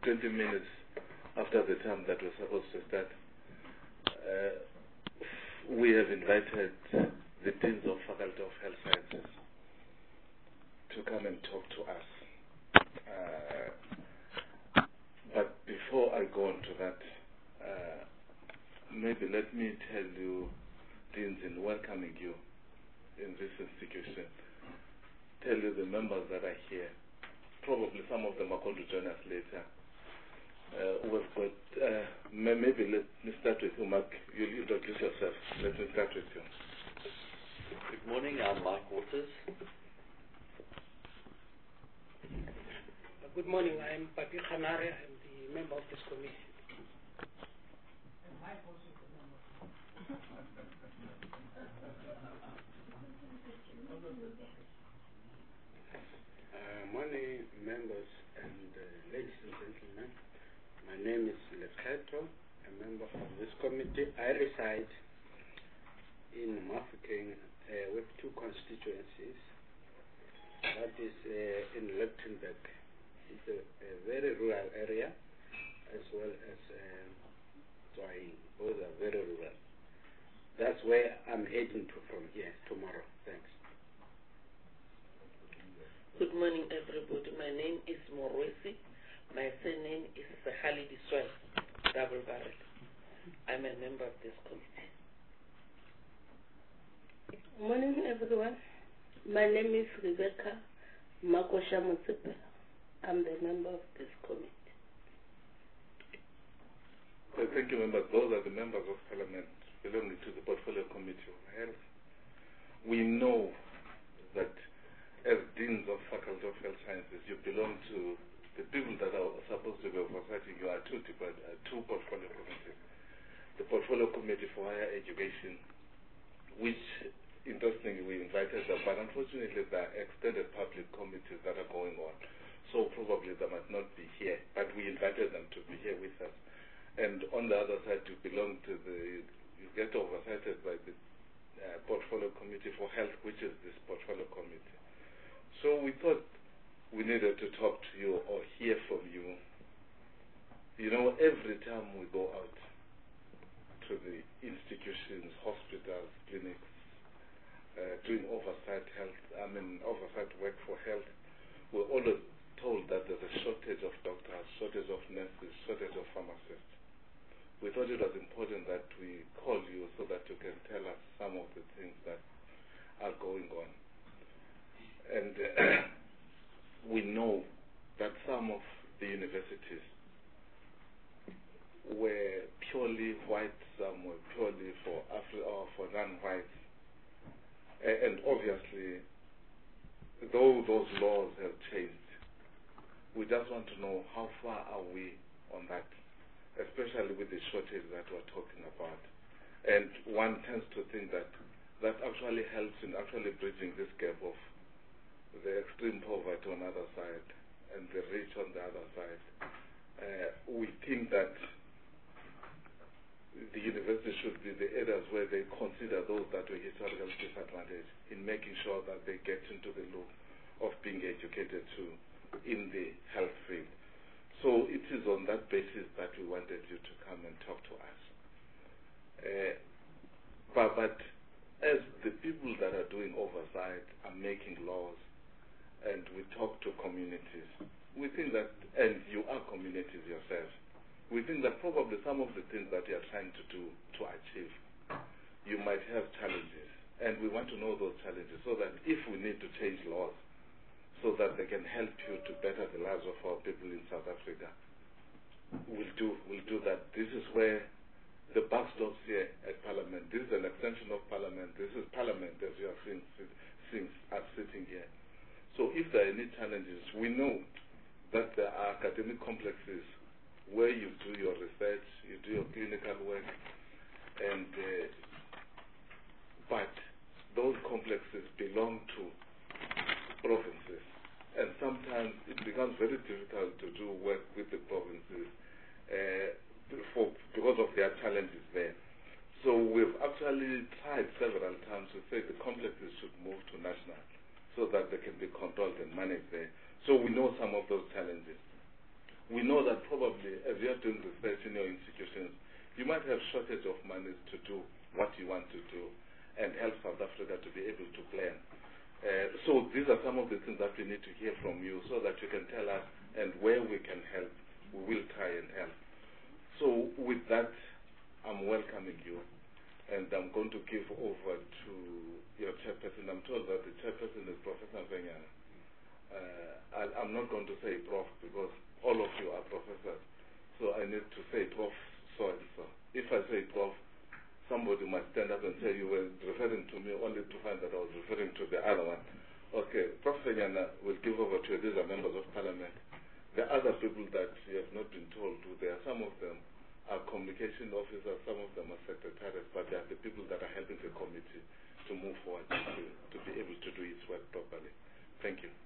20 minutes after the time that we're supposed to start. We have invited the Deans of Faculty of Health Sciences to come and talk to us. But before I go on to that, maybe let me tell you, Deans, in welcoming you in this institution, tell you the members that are here. Probably some of them are going to join us later. We've got, maybe let me start with you, Mark. You'll introduce yourself. Let me start with you. Good morning, I'm Mike Waters. Good morning, I'm Papi Khanare. I'm the member of this committee. Morning, members and ladies and gentlemen. My name is Lekheto, a member of this committee. I reside in Mafeking with two constituencies. That is in Lichtenburg. It's a very rural area, as well as Tswaing. Both are very rural. That's where I'm heading to from here tomorrow. Thanks. Good morning, everybody. My name is Morwesi. My surname is Sahali Diswai, double barrel. I'm a member of this committee. Good morning, everyone. My name is Rebecca Makosha Mutsepe. I'm the member of this committee. Thank you, members. Those are the members of Parliament belonging to the Portfolio Committee of Health. We know that as Deans of Faculty of Health Sciences, you belong to the people that are supposed to be oversighting. You are two portfolio committees. The Portfolio Committee for Higher Education, which, interestingly, we invited them, but unfortunately there are extended public committees that are going on. So probably they might not be here, but we invited them to be here with us. And on the other side, you belong to you get oversighted by the Portfolio Committee for Health, which is this Portfolio Committee. So we thought we needed to talk to you or hear from you. You know, every time we go out to the institutions, hospitals, clinics, doing oversight work for health, we're always told that there's a shortage of doctors, shortage of nurses, shortage of pharmacists. We thought it was important that we call you so that you can tell us some of the things that are going on. And we know that some of the universities were purely white, some were purely for for non-whites. And obviously, though those laws have changed, we just want to know how far are we on that, especially with the shortage that we're talking about. And one tends to think that that actually helps in actually bridging this gap of the extreme poverty on the other side and the rich on the other side. We think that the university should be the areas where they consider those that were historically disadvantaged in making sure that they get into the loop of being educated in the health field. So it is on that basis that we wanted you to come and talk to us. But as the people that are doing oversight are making laws, and we talk to communities, we think that, and you are communities yourselves, we think that probably some of the things that you are trying to do to achieve, you might have challenges, and we want to know those challenges so that if we need to change laws so that they can help you to better the lives of our people in South Africa, we'll do that. This is where the buck stops here at Parliament. This is an extension of Parliament. This is Parliament as you are seeing us sitting here. So if there are any challenges, we know that there are academic complexes where you do your research, you do your clinical work, and but those complexes belong to provinces. And sometimes it becomes very difficult to do work with the provinces because of their challenges there. So we've actually tried several times to say the complexes should move to national, so that they can be controlled and managed there. So we know some of those challenges. we know that probably as you are doing research in your institutions, you might have shortage of money to do what you want to do and help South Africa to be able to plan. So these are some of the things that we need to hear from you so that you can tell us, and where we can help, we will try and help. So with that, I'm welcoming you, and I'm going to give over to your chairperson. I'm told that the chairperson is Professor Venyana. I'm not going to say Prof because all of you are professors, so I need to say Prof so-and-so. If I say Prof, somebody must stand up and say you were referring to me only to find that I was referring to the other one. Okay, Prof Venyana will give over to you. These are members of parliament. The other people that you have not been told to, there are some of them are communication officers, some of them are secretaries, but they are the people that are helping the committee to move forward to be able to do its work properly. Thank you.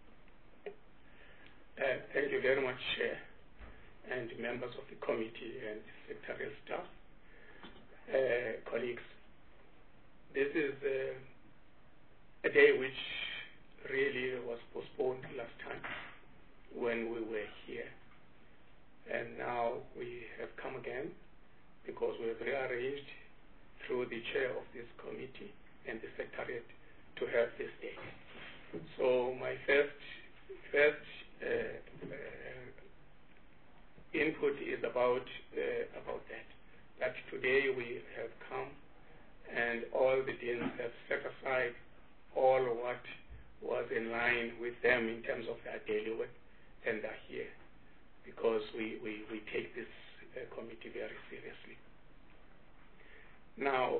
Thank you very much, Chair, and members of the committee and secretarial staff. Colleagues, this is a day which really was postponed last time when we were here, and now we have come again because we have rearranged through the chair of this committee and the secretariat to have this day. So my first input is about that today we have come and all the deans have set aside all what was in line with them in terms of their daily work and are here because we take this committee very seriously. Now,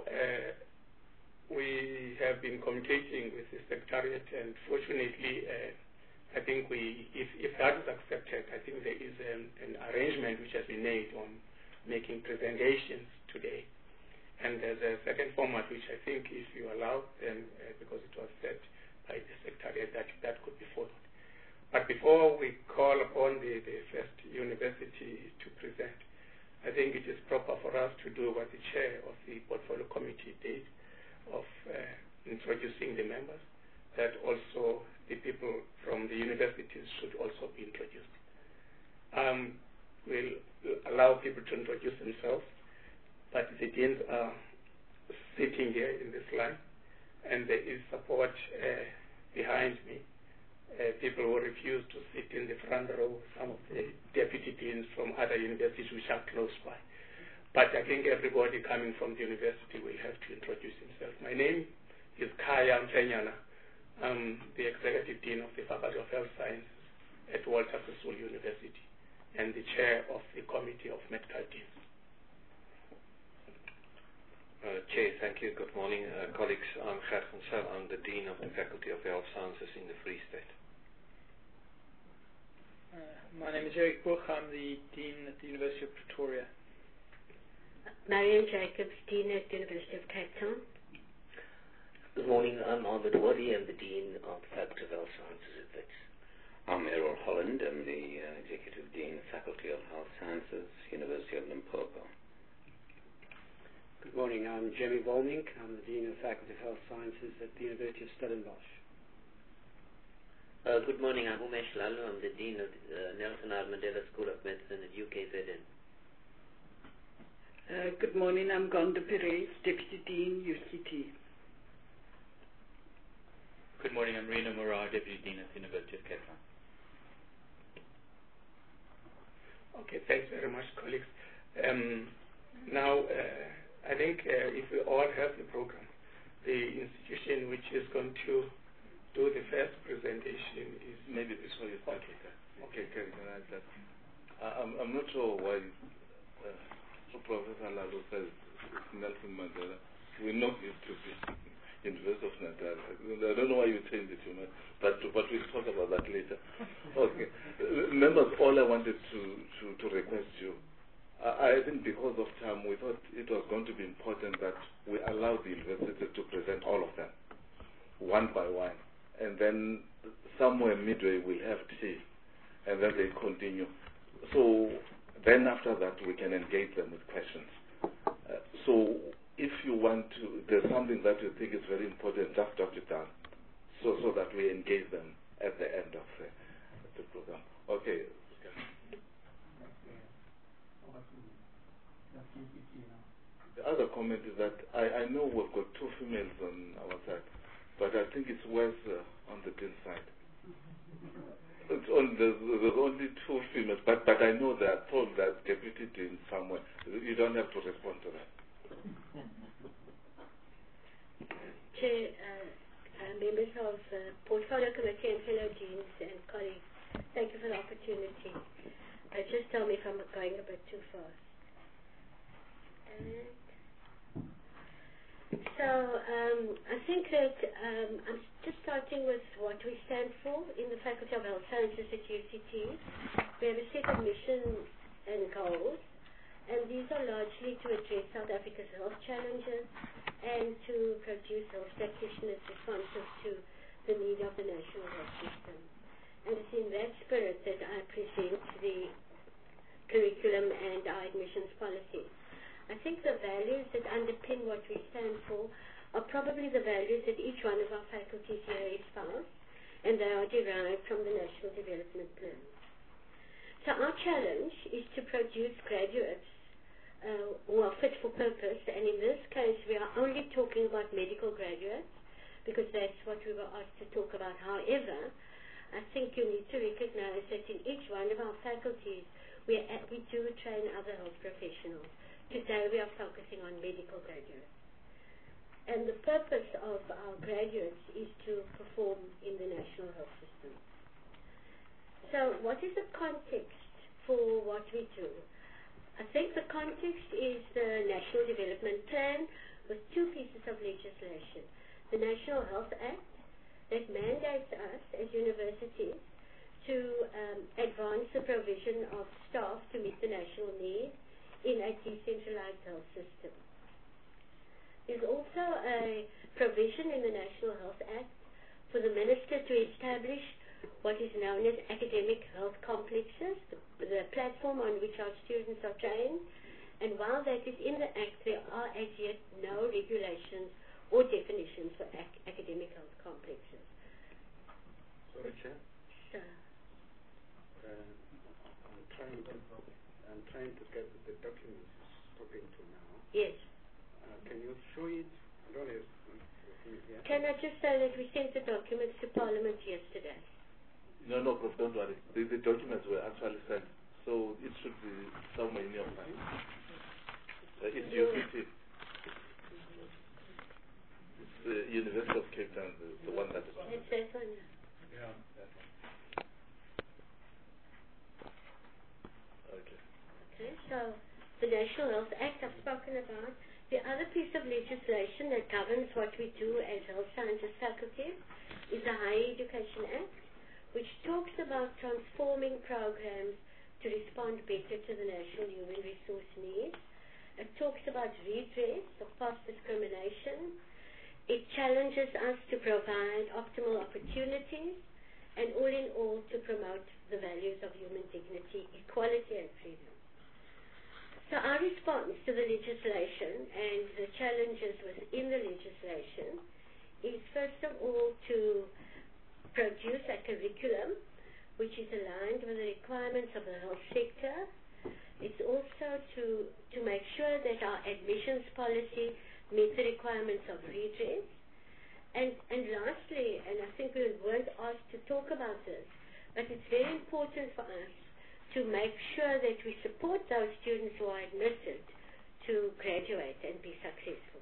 we have been communicating with the secretariat, and fortunately, I think if that is accepted, I think there is an arrangement which has been made on making presentations today. And there's a second format which I think if you allow, then because it was set by the secretariat, that could be followed. But before we call upon the first university to present, I think it is proper for us to do what the chair of the portfolio committee did of introducing the members, that also the people from the universities should also be introduced. We'll allow people to introduce themselves, but the deans are sitting here in this line, and there is support behind me. People who refuse to sit in the front row, some of the deputy deans from other universities which are close by. But I think everybody coming from the university will have to introduce himself. My name is Kaya Mpenyana. I'm the Executive Dean of the Faculty of Health Sciences at Walter Sisulu University and the Chair of the Committee of Medical Deans. Chair, thank you. Good morning, colleagues. I'm Gert van Zyl. I'm the Dean of the Faculty of Health Sciences in the Free State. My name is Eric Buch. I'm the Dean at the University of Pretoria. Marianne Jacobs, Dean at the University of Cape Town. Good morning. I'm Ahmed Wadi. I'm the Dean of the Faculty of Health Sciences at Wits. I'm Errol Holland. I'm the Executive Dean, Faculty of Health Sciences, University of Limpopo. Good morning. I'm Jamie Volmink. I'm the Dean of the Faculty of Health Sciences at the University of Stellenbosch. Good morning. I'm Umesh Lalu. I'm the Dean of the Nelson R. Mandela School of Medicine at UKZN. Good morning. I'm Gonda Perez, Deputy Dean, UCT. Good morning. I'm Reno Murad, Deputy Dean at the University of Cape Town. Okay, thanks very much, colleagues. Now, I think if we all have the program, the institution which is going to do the first presentation is... Maybe before you start. Okay, can I just... I'm not sure why Professor Lalu says Nelson Mandela. We know it to be University of Natal. I don't know why you changed it, but we'll talk about that later. Okay. Members, all I wanted to request you, I think because of time, we thought it was going to be important that we allow the university to present all of them, one by one. And then somewhere midway we'll have tea, and then they continue. So then after that we can engage them with questions. So if you want to, there's something that you think is very important, just jot it down, so that we engage them at the end of the program. Okay. The other comment is that I know we've got two females on our side, but I think it's worse on the dean side. There's only two females, but I know they are told that deputy dean somewhere. You don't have to respond to that. Chair, members of Portfolio Committee and fellow deans and colleagues, thank you for the opportunity. Just tell me if I'm going a bit too fast. I think that I'm just starting with what we stand for in the Faculty of Health Sciences at UCT. We have a set of missions and goals, and these are largely to address South Africa's health challenges and to produce health practitioners responsive to the need of the national health system. And it's in that spirit that I present the curriculum and our admissions policy. I think the values that underpin what we stand for are probably the values that each one of our faculties here espouse, and they are derived from the National Development Plan. So our challenge is to produce graduates who are fit for purpose, and in this case we are only talking about medical graduates because that's what we were asked to talk about. However, I think you need to recognize that in each one of our faculties we do train other health professionals. Today we are focusing on medical graduates. And the purpose of our graduates is to perform in the national health system. So what is the context for what we do? I think the context is the National Development Plan with two pieces of legislation. The National Health Act that mandates us as universities to advance the provision of staff to meet the national need in a decentralized health system. There's also a provision in the National Health Act for the Minister to establish what is known as academic health complexes, the platform on which our students are trained. And while that is in the Act, there are as yet no regulations or definitions for academic health complexes. Sorry, Chair? Sir. I'm trying to get the documents you're talking to now. Yes. Can you show it? I don't have it here. Can I just say that we sent the documents to Parliament yesterday? No, Prof, don't worry. The documents were actually sent, so it should be somewhere in your file. It's UCT. It's the University of Cape Town, the one that is on. It's that one. Yeah, that one. Okay, so the National Health Act I've spoken about. The other piece of legislation that governs what we do as health sciences faculties is the Higher Education Act, which talks about transforming programs to respond better to the national human resource needs. It talks about redress of past discrimination. It challenges us to provide optimal opportunities and all in all to promote the values of human dignity, equality and freedom. So our response to the legislation and the challenges within the legislation is first of all to produce a curriculum which is aligned with the requirements of the health sector. It's also to make sure that our admissions policy meets the requirements of redress. And lastly, and I think we weren't asked to talk about this, but it's very important for us to make sure that we support those students who are admitted to graduate and be successful.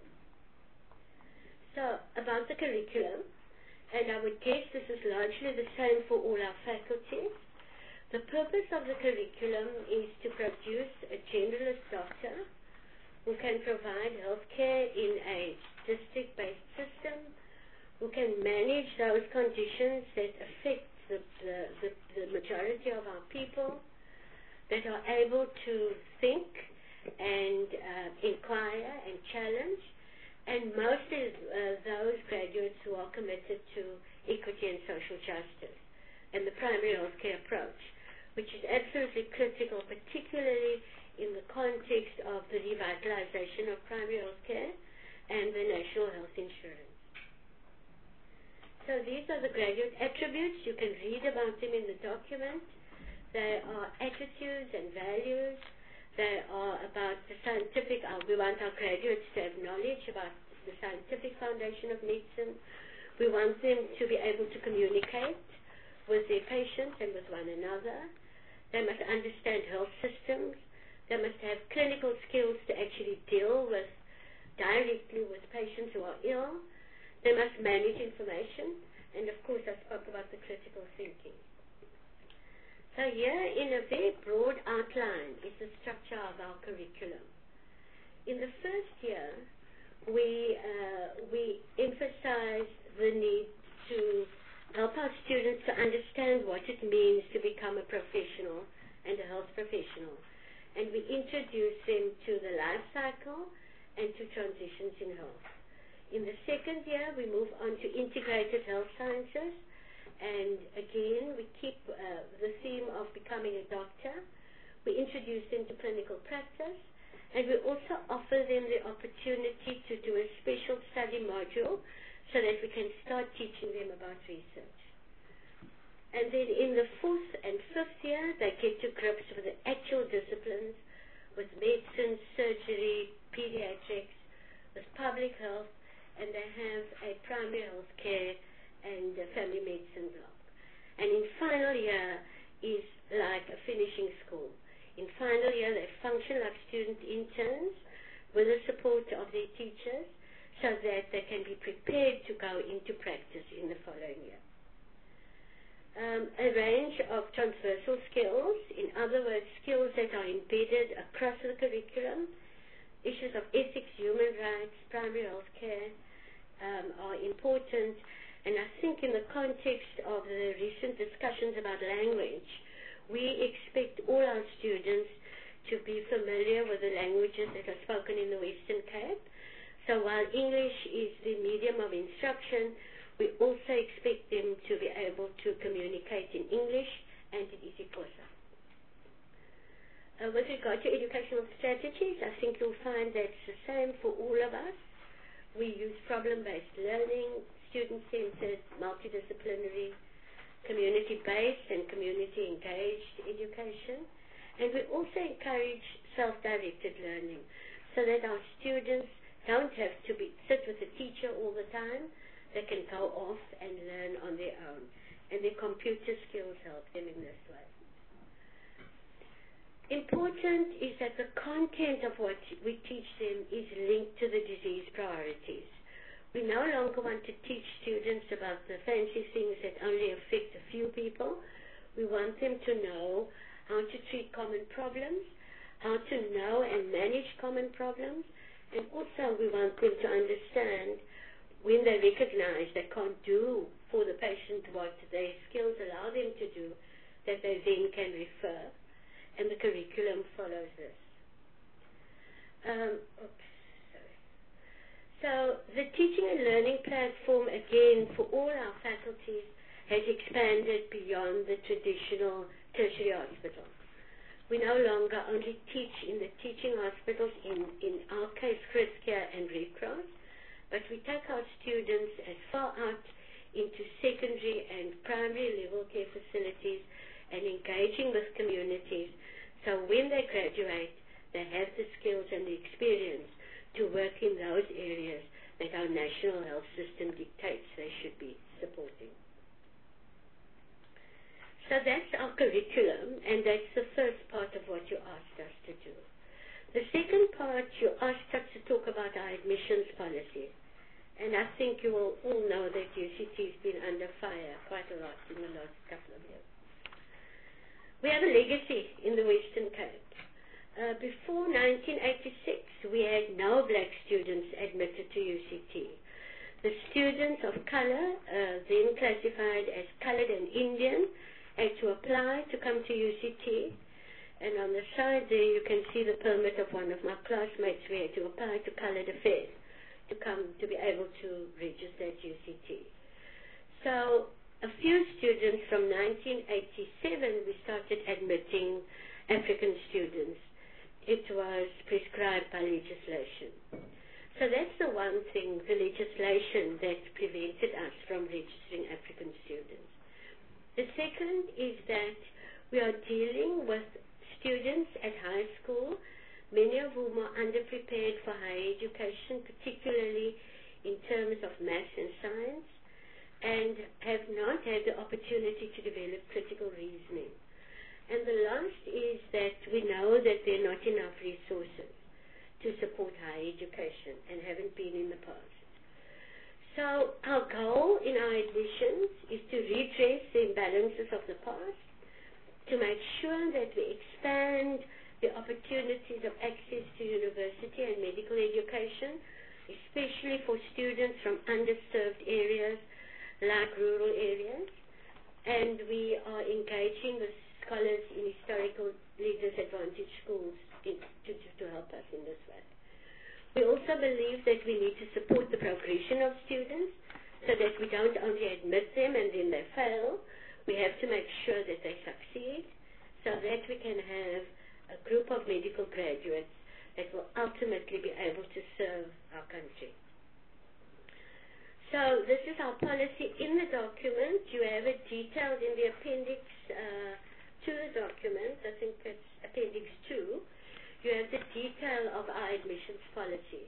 So about the curriculum, and I would guess this is largely the same for all our faculties, the purpose of the curriculum is to produce a generalist doctor who can provide healthcare in a district-based system, who can manage those conditions that affect the majority of our people, that are able to think and inquire and challenge, and mostly those graduates who are committed to equity and social justice and the primary health care approach, which is absolutely critical, particularly in the context of the revitalization of primary health care and the national health insurance. So these are the graduate attributes. You can read about them in the document. They are attitudes and values They are about the scientific, we want our graduates to have knowledge about the scientific foundation of medicine. We want them to be able to communicate with their patients and with one another. They must understand health systems. They must have clinical skills to actually deal with directly with patients who are ill. They must manage information. And of course, I spoke about the critical thinking. So here, in a very broad outline, is the structure of our curriculum. In the first year, we emphasize the need to help our students to understand what it means to become a professional and a health professional. And we introduce them to the life cycle and to transitions in health. In the second year, we move on to integrated health sciences. And again, we keep the theme of becoming a doctor. We introduce them to clinical practice. And we also offer them the opportunity to do a special study module so that we can start teaching them about research. And then in the fourth and fifth year, they get to grips with the actual disciplines, with medicine, surgery, pediatrics, with public health, and they have a primary health care and family medicine block. And in final year is like a finishing school. In final year, they function like student interns with the support of their teachers so that they can be prepared to go into practice in the following year. A range of transversal skills, in other words, skills that are embedded across the curriculum. Issues of ethics, human rights, primary health care are important. And I think in the context of the recent discussions about language, we expect all our students to be familiar with the languages that are spoken in the Western Cape. So while English is the medium of instruction, we also expect them to be able to communicate in English and in isiXhosa. With regard to educational strategies, I think you'll find that's the same for all of us. We use problem-based learning, student-centered, multidisciplinary, community-based and community-engaged education. And we also encourage self-directed learning so that our students don't have to sit with a teacher all the time. They can go off and learn on their own. And their computer skills help them in this way. Important is that the content of what we teach them is linked to the disease priorities. We no longer want to teach students about the fancy things that only affect a few people. We want them to know how to treat common problems, how to know and manage common problems, and also we want them to understand when they recognize they can't do for the patient what their skills allow them to do, that they then can refer, and the curriculum follows this. So the teaching and learning platform, again, for all our faculties, has expanded beyond the traditional tertiary hospital. We no longer only teach in the teaching hospitals, in our case, Chris Care and Red Cross, but we take our students as far out into secondary and primary level care facilities and engaging with communities. So when they graduate, they have the skills and the experience to work in those areas that our national health system dictates they should be supporting. So that's our curriculum, and that's the first part of what you asked us to do. The second part, you asked us to talk about our admissions policy. And I think you will all know that UCT has been under fire quite a lot in the last couple of years. We have a legacy in the Western Cape. Before 1986, we had no black students admitted to UCT. The students of color, then classified as colored and Indian, had to apply to come to UCT. And on the side there, you can see the permit of one of my classmates. We had to apply to Colored Affairs to come to be able to register at UCT. So a few students from 1987, we started admitting African students. It was prescribed by legislation. So that's the one thing, the legislation that prevented us from registering African students. The second is that we are dealing with students at high school, many of whom are underprepared for higher education, particularly in terms of maths and science, and have not had the opportunity to develop critical reasoning. And the last is that we know that there are not enough resources to support higher education and haven't been in the past. So our goal in our admissions is to redress the imbalances of the past, to make sure that we expand the opportunities of access to university and medical education, especially for students from underserved areas like rural areas. And we are engaging with scholars in historically disadvantaged schools to help us in this way. We also believe that we need to support the progression of students so that we don't only admit them and then they fail. We have to make sure that they succeed so that we can have a group of medical graduates that will ultimately be able to serve our country. So this is our policy in the document. You have it detailed in the appendix to the document. I think it's appendix 2. You have the detail of our admissions policy.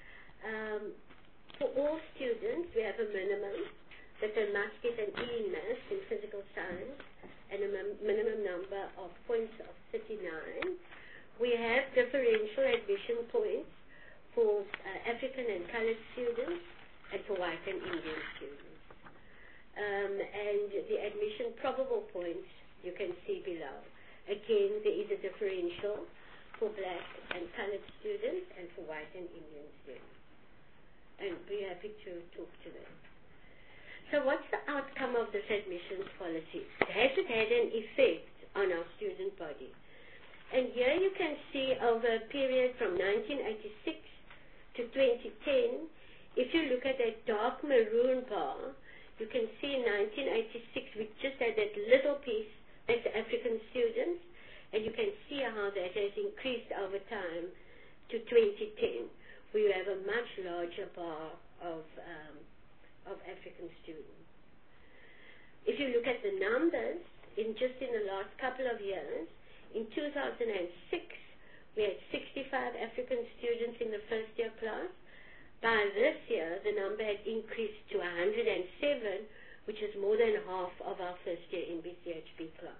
For all students, we have a minimum that they must get an E in maths in physical science and a minimum number of points of 39. We have differential admission points for African and colored students and for white and Indian students. And the admission probable points you can see below. Again, there is a differential for black and colored students and for white and Indian students. And we're happy to talk to them. So what's the outcome of this admissions policy? Has it had an effect on our student body? And here you can see over a period from 1986 to 2010, if you look at that dark maroon bar, you can see in 1986 we just had that little piece, that's African students, and you can see how that has increased over time to 2010, where you have a much larger bar of African students. If you look at the numbers, in the last couple of years, in 2006, we had 65 African students in the first year class. By this year, the number had increased to 107, which is more than half of our first year MBCHB class.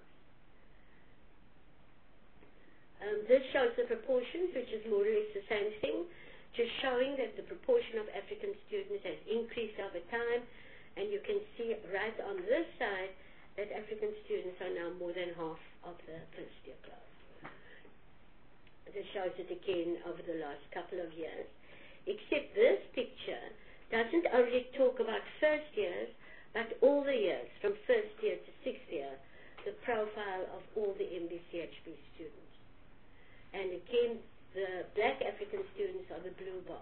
This shows the proportions, which is more or less the same thing, just showing that the proportion of African students has increased over time, and you can see right on this side that African students are now more than half of the first year class. This shows it again over the last couple of years, except this picture doesn't only talk about first years, but all the years, from first year to sixth year, the profile of all the MBCHB students. And again, the black African students are the blue bar.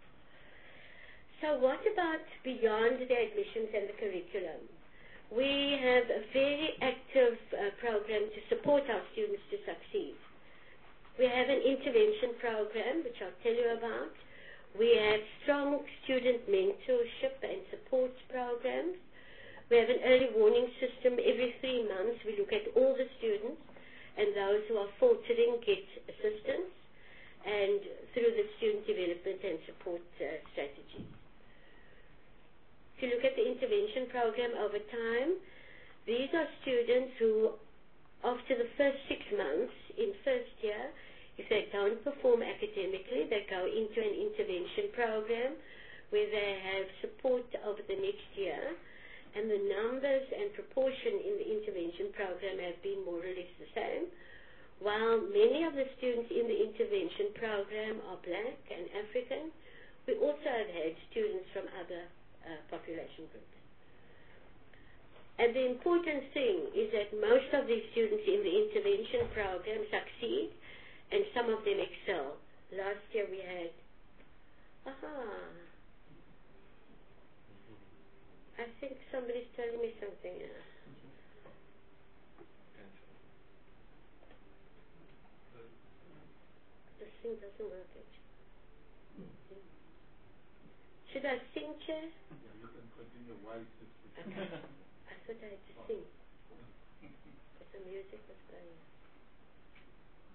So what about beyond the admissions and the curriculum? We have a very active program to support our students to succeed. We have an intervention program, which I'll tell you about. We have strong student mentorship and support programs. We have an early warning system. Every 3 months, we look at all the students, and those who are faltering get assistance, and through the student development and support strategies. If you look at the intervention program over time, these are students who, after the first 6 months in first year, if they don't perform academically, they go into an intervention program where they have support over the next year, and the numbers and proportion in the intervention program have been more or less the same. While many of the students in the intervention program are black and African, we also have had students from other population groups. And the important thing is that most of these students in the intervention program succeed, and some of them excel. Last year we had, I think somebody's telling me something. This thing doesn't work. Should I sing, Chair? Yeah, you can continue while it's okay. I thought I had to sing. Because the music was going.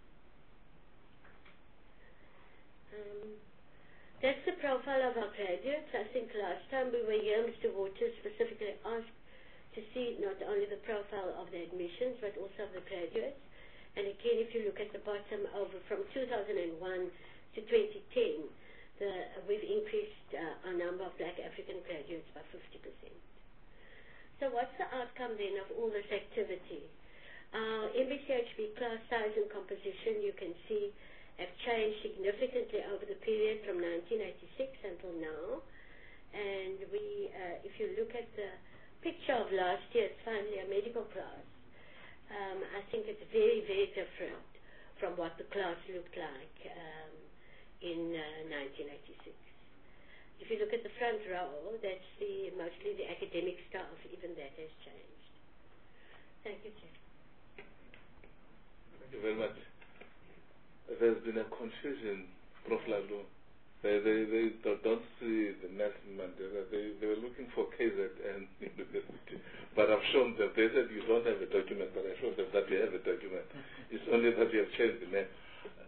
the profile of our graduates? I think last time we were here, Mr. Waters specifically asked to see not only the profile of the admissions, but also of the graduates. And again, if you look at the bottom, over from 2001 to 2010, we've increased our number of Black African graduates by 50%. So what's the outcome then of all this activity? Our MBCHB class size and composition, you can see, have changed significantly over the period from 1986 until now. And if you look at the picture of last year's final year medical class, I think it's very, very different from what the class looked like in 1986. If you look at the front row, that's mostly the academic staff. Even that has changed. Thank you, Chair. Thank you very much. There's been a confusion, Prof. Lalu. They don't see the Nelson Mandela. They were looking for KZN University. But I've shown them. They said you don't have a document, but I showed them that we have a document. It's only that we have changed the name.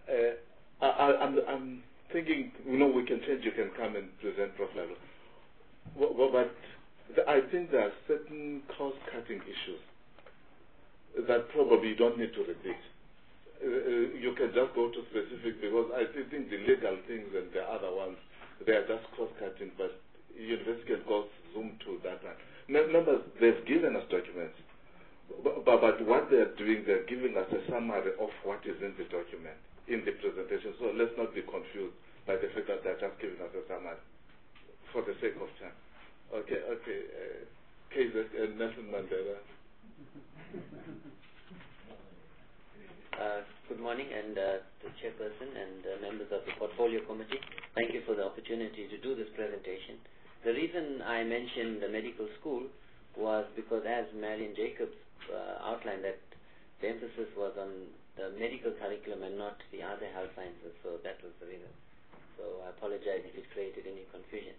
I'm thinking, we can change. You can come and present, Prof. Lalu. But I think there are certain cost-cutting issues that probably you don't need to repeat. You can just go to specific, because I think the legal things and the other ones, they are just cost-cutting, but university can go zoom to that one. Members, they've given us documents, but what they're doing, they're giving us a summary of what is in the document, in the presentation. So let's not be confused by the fact that they're just giving us a summary for the sake of time. Okay. KZ, Nelson Mandela. Good morning, and the chairperson and members of the portfolio committee. Thank you for the opportunity to do this presentation. The reason I mentioned the medical school was because, as Marion Jacobs outlined, that the emphasis was on the medical curriculum and not the other health sciences, so that was the reason. So I apologize if it created any confusion.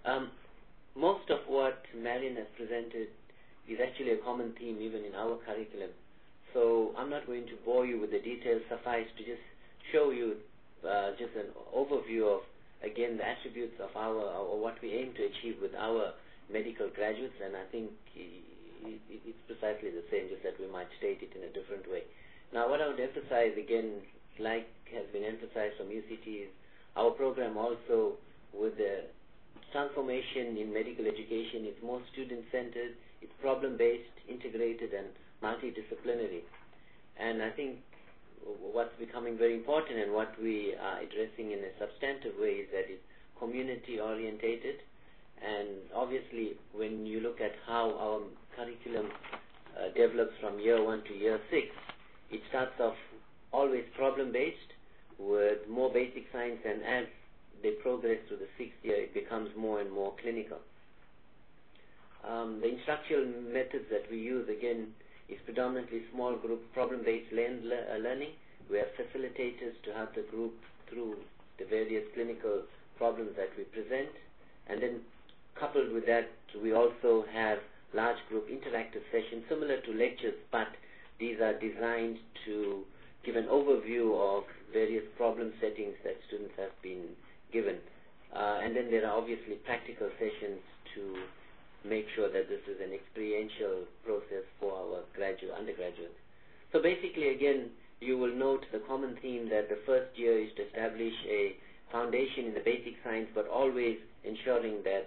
Most of what Marion has presented is actually a common theme even in our curriculum. So I'm not going to bore you with the details. Suffice to just show you just an overview of, again, the attributes of or what we aim to achieve with our medical graduates, and I think it's precisely the same, just that we might state it in a different way. Now, what I would emphasize, again, like has been emphasized from UCT, is our program also, with the transformation in medical education, is more student-centered, it's problem-based, integrated, and multidisciplinary. And I think what's becoming very important and what we are addressing in a substantive way is that it's community-orientated. And obviously, when you look at how our curriculum develops from year 1 to year 6, it starts off always problem-based with more basic science, and as they progress through the 6th year, it becomes more and more clinical. The instructional methods that we use, again, is predominantly small group problem-based learning. We have facilitators to help the group through the various clinical problems that we present. And then coupled with that, we also have large group interactive sessions similar to lectures, but these are designed to give an overview of various problem settings that students have been given. And then there are obviously practical sessions to make sure that this is an experiential process for our undergraduates. So basically, again, you will note the common theme that the first year is to establish a foundation in the basic science, but always ensuring that,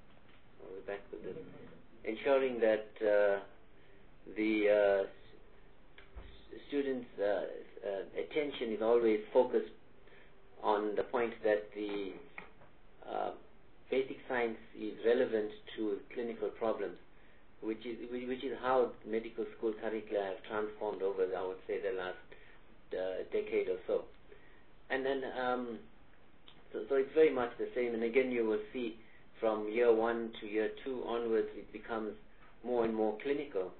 the students' attention is always focused on the point that the basic science is relevant to clinical problems, which is how medical school curricula have transformed over, I would say, the last decade or so. And then, so it's very much the same. And again, you will see from year 1 to year 2 onwards, it becomes more and more clinical.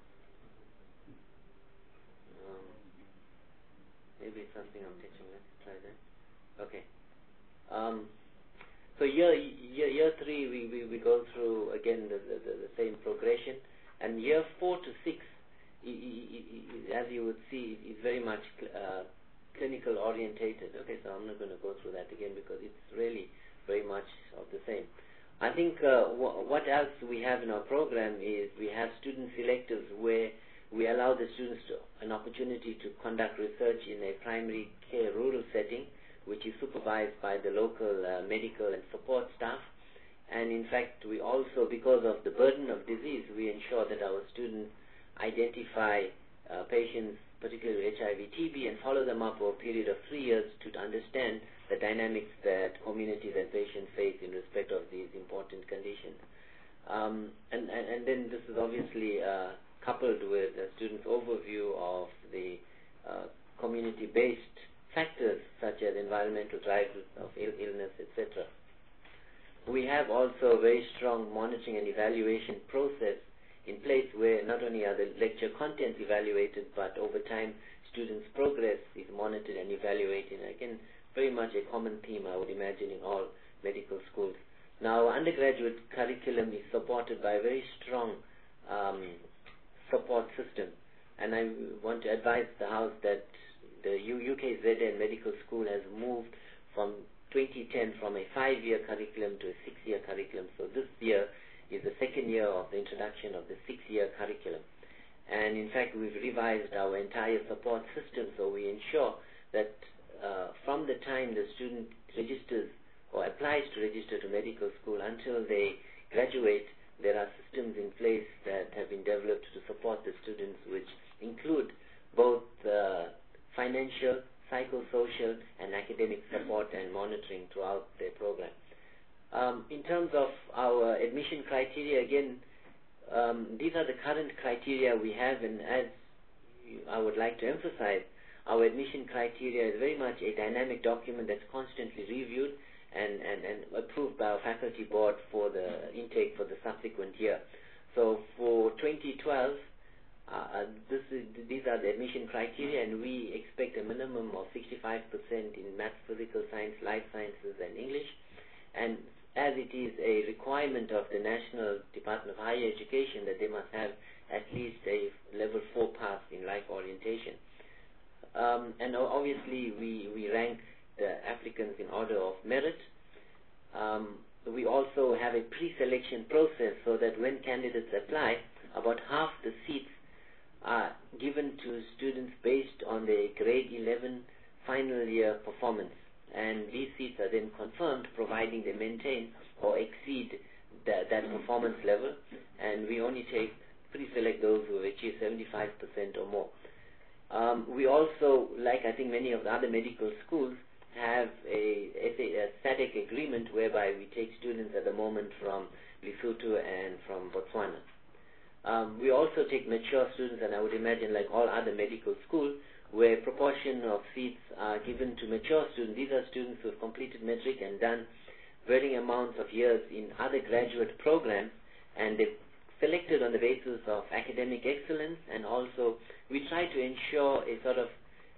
Maybe it's something I'm teaching. Let's try that. Okay. So year 3, we go through, again, the same progression. And year 4 to 6, as you would see, is very much clinical orientated. Okay, so I'm not going to go through that again because it's really very much of the same. I think what else we have in our program is we have student selectives where we allow the students an opportunity to conduct research in a primary care rural setting, which is supervised by the local medical and support staff. And in fact, we also, because of the burden of disease, we ensure that our students identify patients, particularly with HIV/TB, and follow them up over a period of 3 years to understand the dynamics that communities and patients face in respect of these important conditions. And then this is obviously coupled with a student's overview of the community-based factors such as environmental drivers of illness, etc. We have also a very strong monitoring and evaluation process in place where not only are the lecture contents evaluated, but over time students' progress is monitored and evaluated. Again, very much a common theme, I would imagine, in all medical schools. Now, our undergraduate curriculum is supported by a very strong support system, and I want to advise the House that the UKZN Medical School has moved from 2010 from a 5-year curriculum to a 6-year curriculum. So this year is the second year of the introduction of the 6-year curriculum. And in fact, we've revised our entire support system, so we ensure that from the time the student registers or applies to register to medical school until they graduate, there are systems in place that have been developed to support the students, which include both financial, psychosocial, and academic support and monitoring throughout their program. In terms of our admission criteria, again, these are the current criteria we have, and as I would like to emphasize, our admission criteria is very much a dynamic document that's constantly reviewed and approved by our faculty board for the intake for the subsequent year. So for 2012, these are the admission criteria, and we expect a minimum of 65% in maths, physical science, life sciences, and English. And as it is a requirement of the National Department of Higher Education that they must have at least a level 4 pass in life orientation. And obviously we rank the applicants in order of merit. We also have a pre-selection process so that when candidates apply, about half the seats are given to students based on their grade 11 final year performance. And these seats are then confirmed providing they maintain or exceed that performance level. And we only pre-select those who have achieved 75% or more. We also, like I think many of the other medical schools, have a SADC agreement whereby we take students at the moment from Lesotho and from Botswana. We also take mature students, and I would imagine like all other medical schools, where a proportion of seats are given to mature students. These are students who have completed metric and done varying amounts of years in other graduate programs, and they've selected on the basis of academic excellence, and also we try to ensure a sort of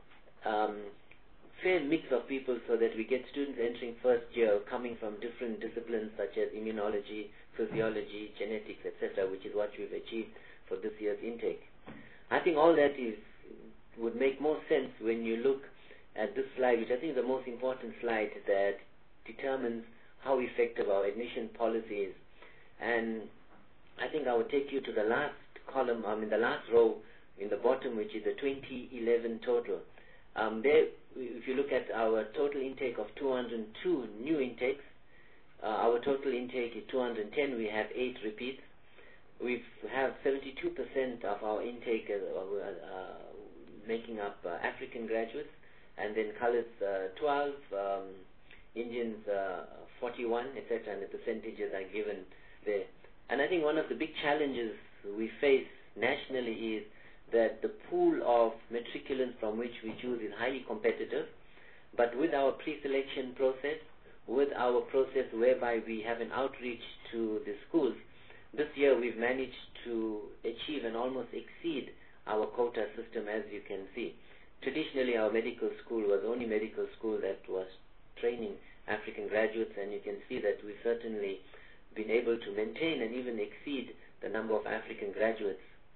fair mix of people so that we get students entering first year coming from different disciplines such as immunology, physiology, genetics, etc., which is what we've achieved for this year's intake. I think all that would make more sense when you look at this slide, which I think is the most important slide that determines how effective our admission policy is. And I think I would take you to the last column, the last row in the bottom, which is the 2011 total. There, if you look at our total intake of 202 new intakes, our total intake is 210. We have 8 repeats. We have 72% of our intake making up African graduates, and then colors 12, Indians 41, etc., and the percentages are given there. And I think one of the big challenges we face nationally is that the pool of matriculants from which we choose is highly competitive, but with our pre-selection process, with our process whereby we have an outreach to the schools, this year we've managed to achieve and almost exceed our quota system, as you can see. Traditionally, our medical school was the only medical school that was training African graduates, and you can see that we've certainly been able to maintain and even exceed the number of African graduates.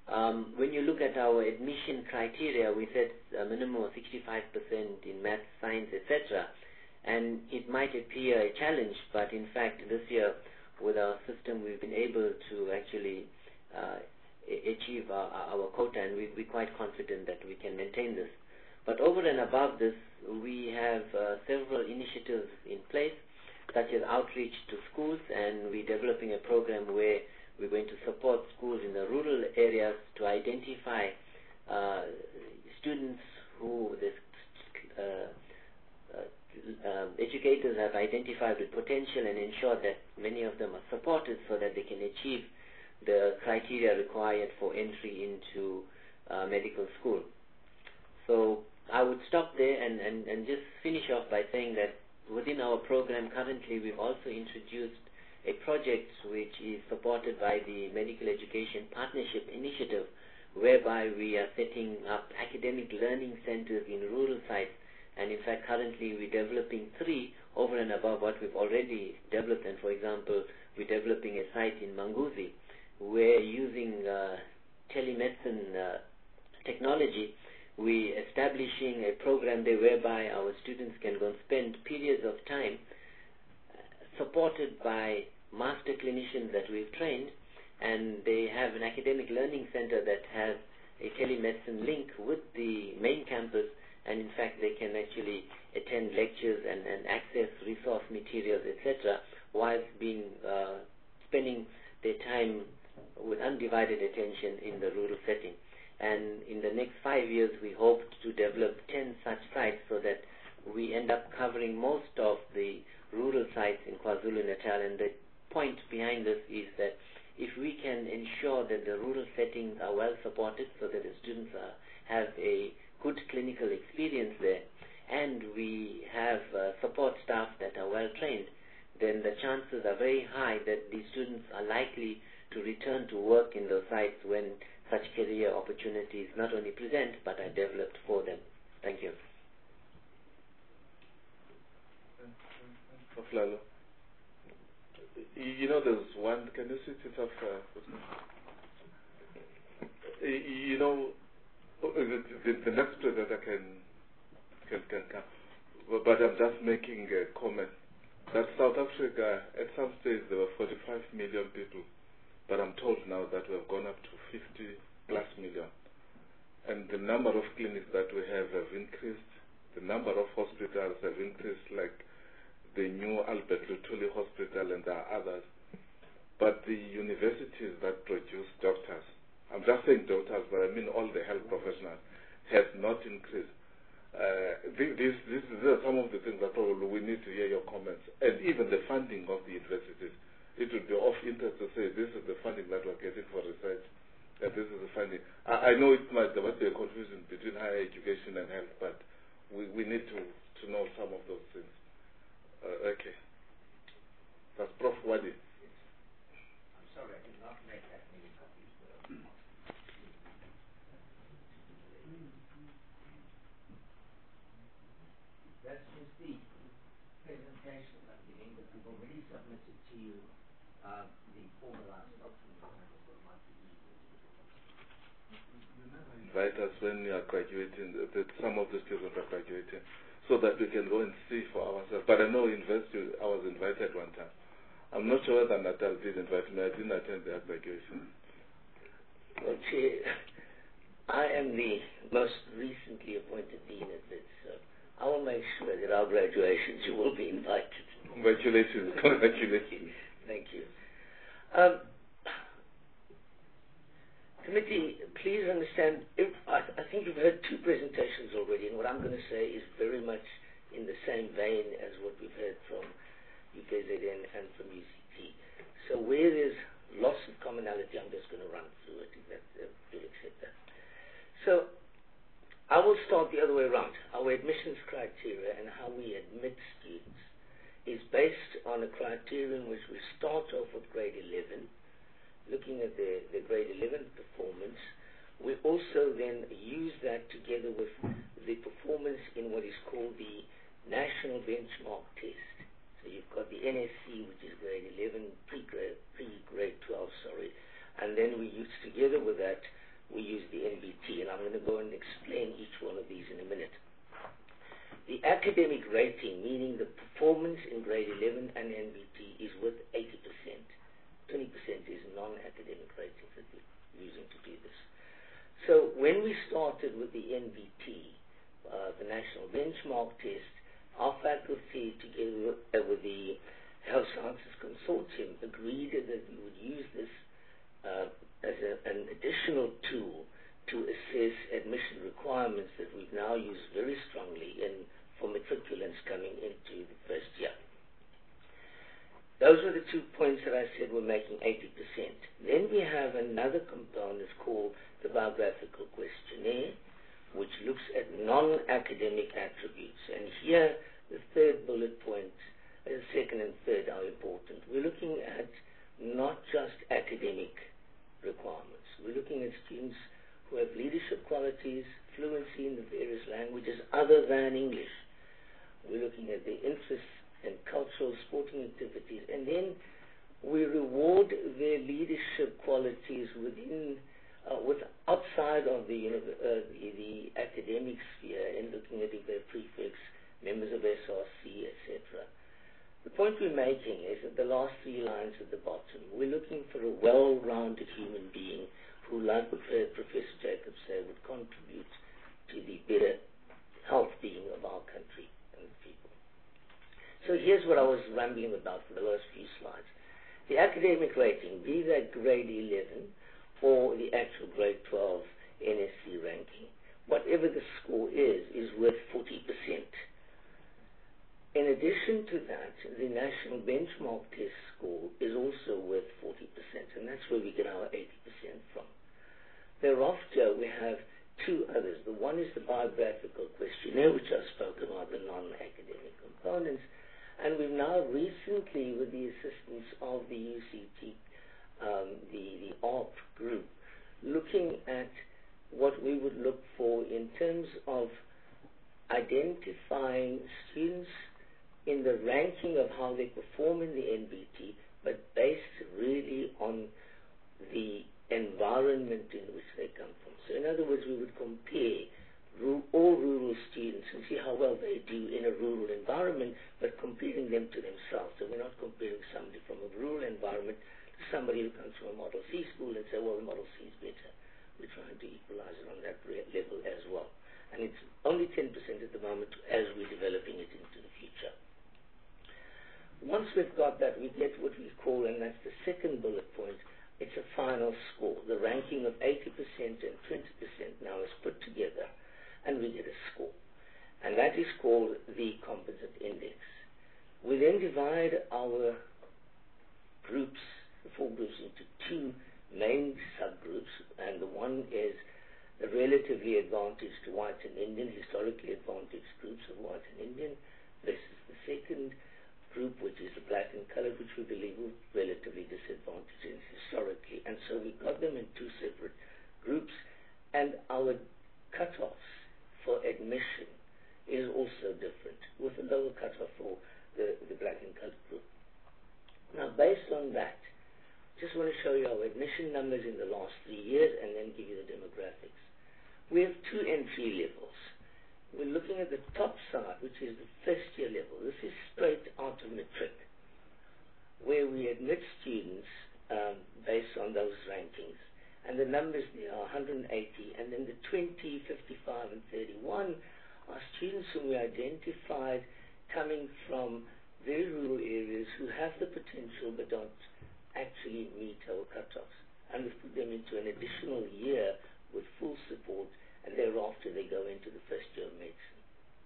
When you look at our admission criteria, we set a minimum of 65% in math, science, etc. And it might appear a challenge, but in fact this year with our system we've been able to actually achieve our quota, and we're quite confident that we can maintain this. But over and above this, we have several initiatives in place, such as outreach to schools, and we're developing a program where we're going to support schools in the rural areas to identify students who the educators have identified with potential, and ensure that many of them are supported so that they can achieve the criteria required for entry into medical school. So I would stop there and just finish off by saying that within our program currently we've also introduced a project which is supported by the Medical Education Partnership Initiative, whereby we are setting up academic learning centers in rural sites, and in fact currently we're developing 3 over and above what we've already developed. And for example, we're developing a site in Manguzi where using telemedicine technology, we're establishing a program there whereby our students can go and spend periods of time supported by master clinicians that we've trained, and they have an academic learning center that has a telemedicine link with the main campus, and in fact they can actually attend lectures and access resource materials, etc., whilst spending their time with undivided attention in the rural setting. And in the next 5 years we hope to develop 10 such sites, so that we end up covering most of the rural sites in KwaZulu-Natal. And the point behind this is that if we can ensure that the rural settings are well supported so that the students have a good clinical experience there, and we have support staff that are well trained, then the chances are very high that these students are likely to return to work in those sites when such career opportunities not only present but are developed for them. Thank you. Lalo. You know, there's one. Can you switch it off? You know, the next presenter can come, but I'm just making a comment that South Africa, at some stage there were 45 million people, but I'm told now that we have gone up to 50+ million, and the number of clinics that we have increased, the number of hospitals have increased, like the new Albert Luthuli Hospital, and there are others. But the universities that produce doctors, I'm just saying doctors, but I mean all the health professionals, have not increased. These are some of the things that probably we need to hear your comments. And even the funding of the universities, it would be of interest to say this is the funding that we're getting for research, and this is the funding. I know there must be a confusion between higher education and health, but we need to know some of those things. Okay. That's Prof. Wadi. I'm sorry, I did not make that many copies. That's just the presentation I'm giving, but we've already submitted to you the formalized document. Invite us when you are graduating, that some of the students are graduating, so that we can go and see for ourselves. But I know I was invited one time. I'm not sure whether Natal did invite me. I didn't attend their graduation. Well, Chair, I am the most recently appointed dean at this, so I will make sure that our graduations you will be invited. Congratulations. Congratulations. Thank you. Committee, please understand, I think you've heard 2 presentations already, and what I'm going to say is very much in the same vein as what we've heard from UKZN and from UCT. So where there's loss of commonality, I'm just going to run through it, if you'll accept that. So I will start the other way around. Our admissions criteria and how we admit students is based on a criterion which we start off with grade 11, looking at the grade 11 performance. We also then use that together with the performance in what is called the National Benchmark Test. So you've got the NSC, which is grade 11, pre-grade 12, sorry, and then we use together with that we use the NBT, and I'm going to go and explain each one of these in a minute. The academic rating, meaning the performance in grade 11 and NBT, is worth 80%. 20% is non-academic ratings that we're using to do this. So when we started with the NBT, the National Benchmark Test, our faculty, together with the Health Sciences Consortium, agreed that we would use this as an additional tool to assess admission requirements that we've now used very strongly for matriculants coming into the first year. Those were the 2 points that I said were making 80%. Then we have another component called the biographical questionnaire, which looks at non-academic attributes. And here, the third bullet point, the second and third are important. We're looking at not just academic requirements. We're looking at students who have leadership qualities, fluency in the various languages other than English. We're looking at their interests and cultural sporting activities, and then we reward their leadership qualities outside of the academic sphere, and looking at if they're prefects, members of SRC, etc. The point we're making is that the last 3 lines at the bottom, we're looking for a well-rounded human being who, like Professor Jacobs said, would contribute to the better health being of our country and people. So here's what I was rambling about for the last few slides. The academic rating, be that grade 11 or the actual grade 12 NSC ranking, whatever the score is worth 40%. In addition to that, the National Benchmark Test score is also worth 40%, and that's where we get our 80% from. Thereafter, we have 2 others. The one is the biographical questionnaire, which I spoke about, the non-academic components, and we've now recently, with the assistance of the UCT, the ARP group, looking at what we would look for in terms of identifying students in the ranking of how they perform in the NBT, but based really on the environment in which they come from. So in other words, we would compare all rural students and see how well they do in a rural environment, but comparing them to themselves. So we're not comparing somebody from a rural environment to somebody who comes from a Model C school and say, well, the Model C is better. We're trying to equalize it on that level as well. And it's only 10% at the moment as we're developing it into the future. Once we've got that, we get what we call, and that's the second bullet point, it's a final score. The ranking of 80% and 20% now is put together, and we get a score. And that is called the composite index. We then divide our groups, the 4 groups, into 2 main subgroups, and the one is the relatively advantaged white and Indian, historically advantaged groups of white and Indian. This is the second group, which is the black and colored, which we believe were relatively disadvantaged historically. And so we got them in 2 separate groups, and our cutoffs for admission is also different, with a lower cutoff for the black and colored group. Now, based on that, just want to show you our admission numbers in the last 3 years and then give you the demographics. We have 2 entry levels. We're looking at the top side, which is the first year level. This is straight out of matric, where we admit students based on those rankings. And the numbers there are 180, and then the 20, 55, and 31 are students whom we identified coming from very rural areas who have the potential but don't actually meet our cutoffs. And we've put them into an additional year with full support, and thereafter they go into the first year of medicine.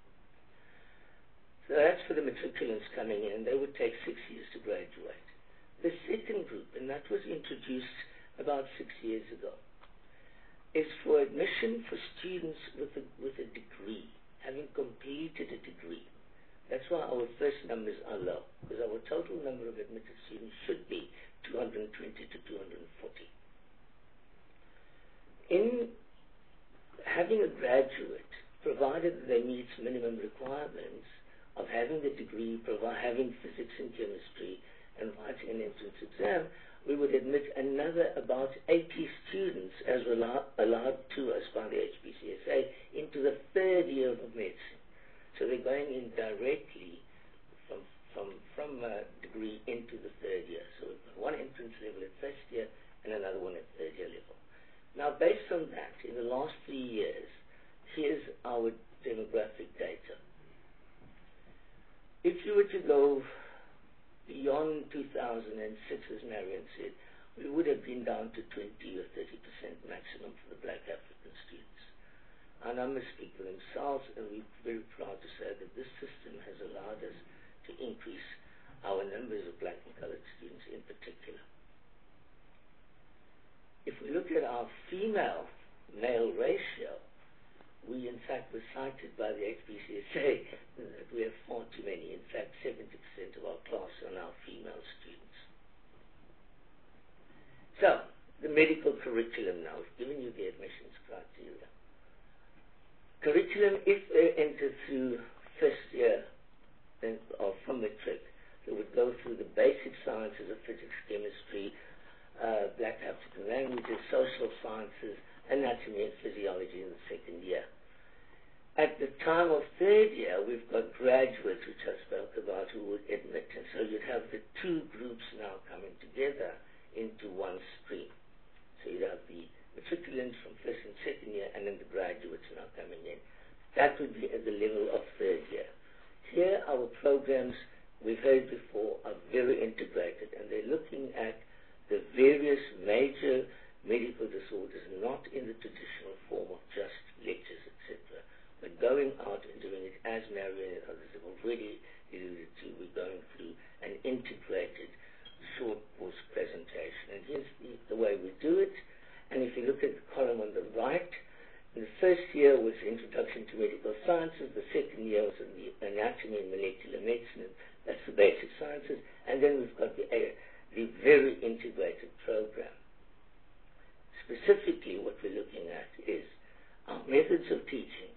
So that's for the matriculants coming in, and they would take 6 years to graduate. The second group, and that was introduced about 6 years ago, is for admission for students with a degree, having completed a degree. That's why our first numbers are low, because our total number of admitted students should be 220 to 240. In having a graduate, provided that they meet minimum requirements of having the degree, having physics and chemistry, and writing an entrance exam, we would admit another about 80 students as were allowed to us by the HPCSA into the third year of medicine. So they're going in directly from a degree into the third year. So we've got one entrance level at first year and another one at third year level. Now, based on that, in the last 3 years, here's our demographic data. If you were to go beyond 2006, as Marion said, we would have been down to 20 or 30% maximum for the black African students. Our numbers speak for themselves, and we're very proud to say that this system has allowed us to increase our numbers of black and colored students in particular. If we look at our female-male ratio, we in fact were cited by the HPCSA that we have far too many. In fact, 70% of our class are now female students. So, the medical curriculum now. We've given you the admissions criteria. Curriculum, if they enter through first year or from matric, they would go through the basic sciences of physics, chemistry, black African languages, social sciences, anatomy and physiology in the second year. At the time of third year, we've got graduates, which I spoke about, who would admit. And so you'd have the two groups now coming together into one stream. So you'd have the matriculants from first and second year, and then the graduates now coming in. That would be at the level of third year. Here, our programs, we've heard before, are very integrated, and they're looking at the various major medical disorders, not in the traditional form of just lectures, etc., but going out and doing it, as Marion and others have already alluded to, we're going through an integrated short course presentation. And here's the way we do it. And if you look at the column on the right, the first year was Introduction to Medical Sciences, the second year was in the Anatomy and Molecular Medicine, that's the basic sciences, and then we've got the very integrated program. Specifically, what we're looking at is our methods of teaching,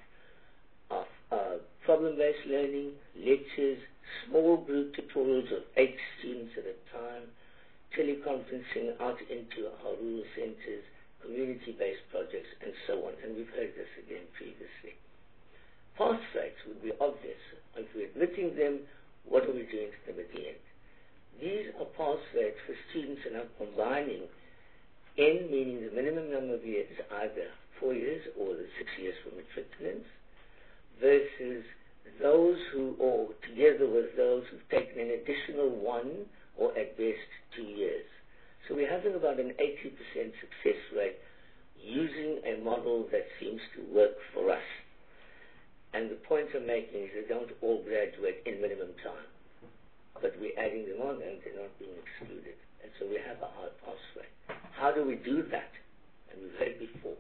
of problem-based learning, lectures, small group tutorials of 8 students at a time, teleconferencing out into our rural centers, community-based projects, and so on. And we've heard this again previously. Pass rates would be obvious. If we're admitting them, what are we doing to them at the end? These are pass rates for students who are now combining N, meaning the minimum number of years, either 4 years or the 6 years for matriculants, versus those who, or together with those who've taken an additional 1 or at best 2 years. So we're having about an 80% success rate using a model that seems to work for us. And the point I'm making is they don't all graduate in minimum time, but we're adding them on and they're not being excluded. And so we have a high pass rate. How do we do that? And we've heard before.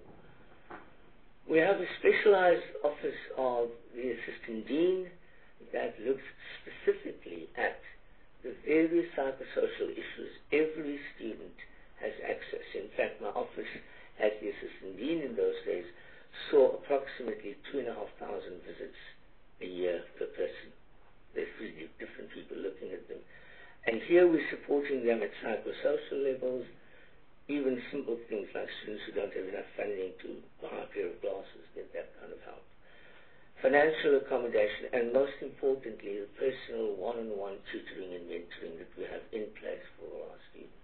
We have a specialized office of the Assistant Dean that looks specifically at the various psychosocial issues every student has access. In fact, my office, as the Assistant Dean in those days, saw approximately 2,500 visits a year per person. There's 3 different people looking at them. And here we're supporting them at psychosocial levels, even simple things like students who don't have enough funding to buy a pair of glasses, get that kind of help. Financial accommodation, and most importantly, the personal one-on-one tutoring and mentoring that we have in place for all our students.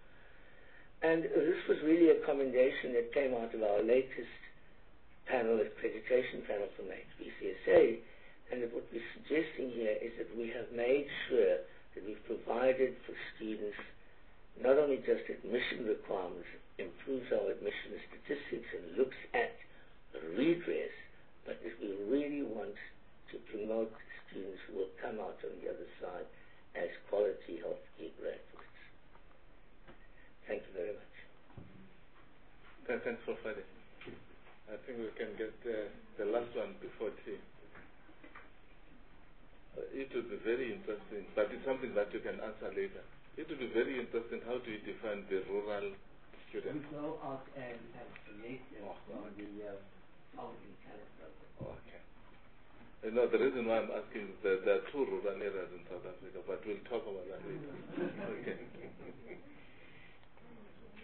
And this was really a commendation that came out of our latest panel, accreditation panel from HPCSA, and that what we're suggesting here is that we have made sure that we've provided for students not only just admission requirements, improves our admission statistics and looks at redress, but that we really want to promote students who will come out on the other side as quality healthcare graduates. Thank you very much. Thanks for Friday. I think we can get the last one before tea. It would be very interesting, but it's something that you can answer later. It would be very interesting. How do you define the rural student? We go out and select them for the founding talent program. Okay. The reason why I'm asking is that there are 2 rural areas in South Africa, but we'll talk about that later. Okay.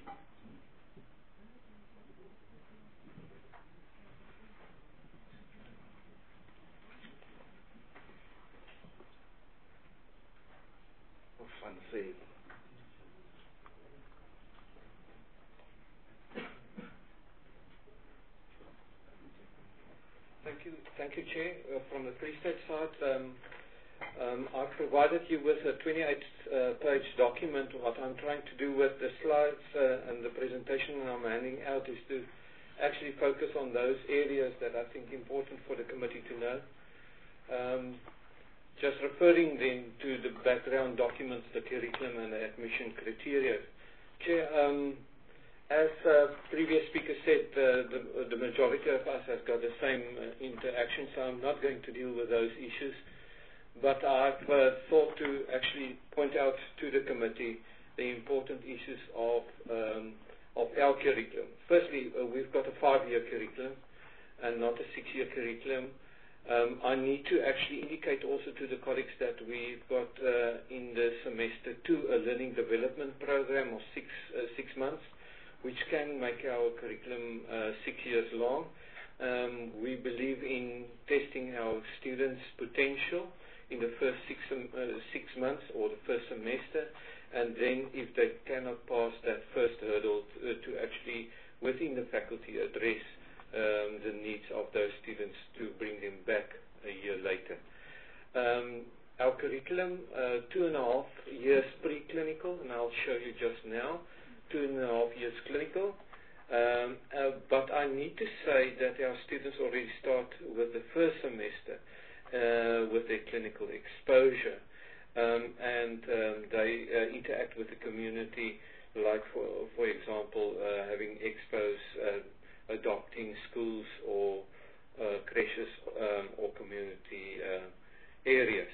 Fun save. Thank you, Chair. From the Free State side, I've provided you with a 28-page document. What I'm trying to do with the slides and the presentation I'm handing out is to actually focus on those areas that I think important for the committee to know. Just referring then to the background documents, the curriculum and the admission criteria. Chair, as previous speaker said, the majority of us have got the same interaction, so I'm not going to deal with those issues. But I've thought to actually point out to the committee the important issues of our curriculum. Firstly, we've got a 5-year curriculum and not a 6-year curriculum. I need to actually indicate also to the colleagues that we've got in the semester 2 a learning development program of 6 months, which can make our curriculum 6 years long. We believe in testing our students' potential in the first 6 months or the first semester, and then if they cannot pass that first hurdle, to actually within the faculty address the needs of those students to bring them back a year later. Our curriculum, 2.5 years pre-clinical, and I'll show you just now, 2.5 years clinical. But I need to say that our students already start with the first semester with their clinical exposure, and they interact with the community, like for example having expos, adopting schools or creches or community areas.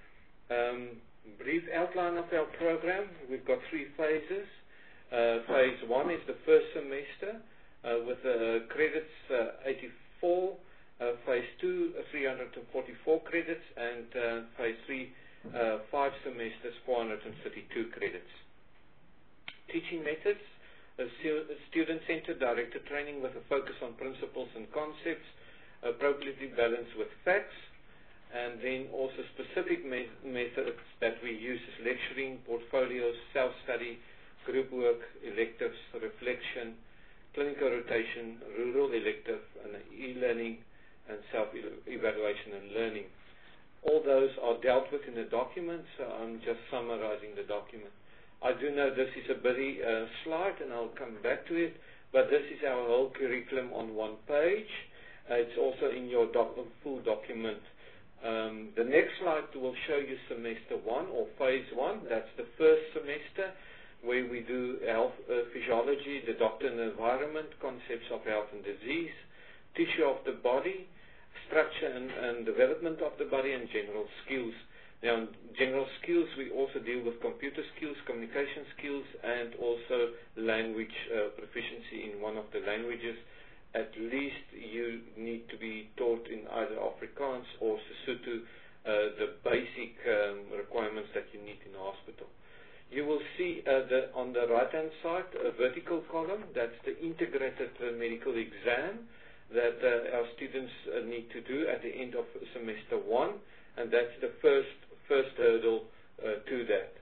Brief outline of our program. We've got 3 phases. Phase 1 is the first semester with credits 84. Phase 2, 344 credits, and Phase 3, 5 semesters, 432 credits. Teaching methods, student-centered directed training with a focus on principles and concepts, appropriately balanced with facts, and then also specific methods that we use is lecturing, portfolios, self-study, group work, electives, reflection, clinical rotation, rural elective, and e-learning, and self-evaluation and learning. All those are dealt with in the document, so I'm just summarizing the document. I do know this is a busy slide, and I'll come back to it, but this is our whole curriculum on 1 page. It's also in your full document. The next slide will show you semester 1 or phase 1. That's the first semester, where we do health physiology, the doctor and the environment, concepts of health and disease, tissue of the body, structure and development of the body, and general skills. Now, in general skills, we also deal with computer skills, communication skills, and also language proficiency in one of the languages. At least you need to be taught in either Afrikaans or Sesotho, the basic requirements that you need in a hospital. You will see on the right-hand side a vertical column. That's the integrated medical exam that our students need to do at the end of semester 1, and that's the first hurdle to that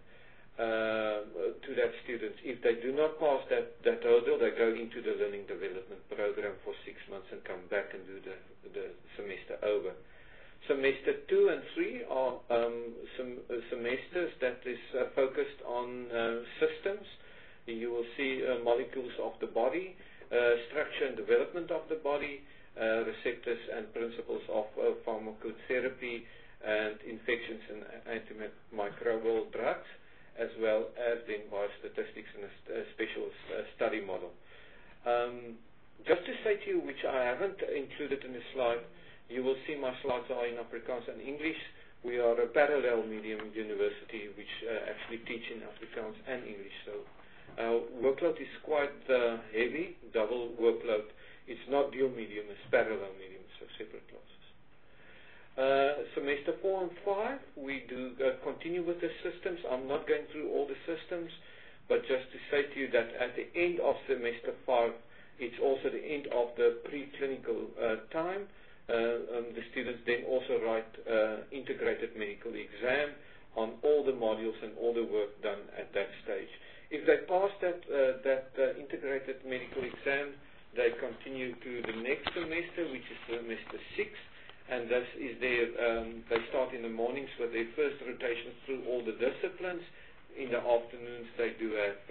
student. If they do not pass that hurdle, they go into the learning development program for 6 months and come back and do the semester over. Semester 2 and 3 are semesters that is focused on systems. You will see molecules of the body, structure and development of the body, receptors and principles of pharmacotherapy and infections and antimicrobial drugs, as well as then biostatistics and a special study model. Just to say to you, which I haven't included in the slide, you will see my slides are in Afrikaans and English. We are a parallel medium university which actually teach in Afrikaans and English. So our workload is quite heavy, double workload. It's not dual medium, it's parallel medium, so separate classes. Semester 4 and 5, we do continue with the systems. I'm not going through all the systems, but just to say to you that at the end of semester 5, it's also the end of the preclinical time. The students then also write integrated medical exam on all the modules and all the work done at that stage. If they pass that integrated medical exam, they continue to the next semester, which is semester 6, and this is they start in the mornings with their first rotation through all the disciplines. In the afternoons, they do have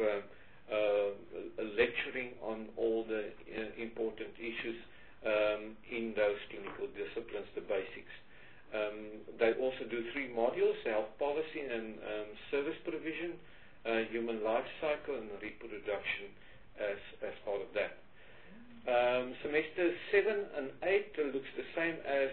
lecturing on all the important issues in those clinical disciplines, the basics. They also do 3 modules: health policy and service provision, human life cycle, and reproduction as part of that. Semester 7 and 8 looks the same as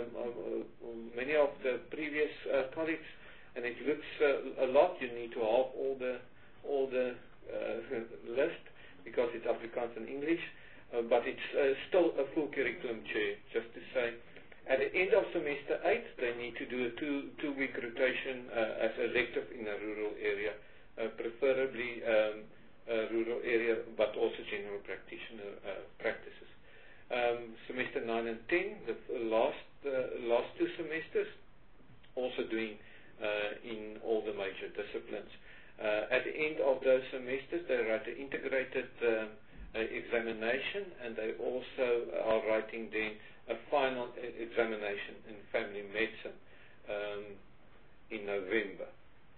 many of the previous colleagues, and it looks a lot. You need to have all the list because it's Afrikaans and English, but it's still a full curriculum, Chair, just to say. At the end of semester 8, they need to do a two-week rotation as elective in a rural area, preferably rural area, but also general practitioner practices. Semester 9 and 10, the last 2 semesters, also doing in all the major disciplines. At the end of those semesters, they write an integrated examination, and they also are writing then a final examination in family medicine in November.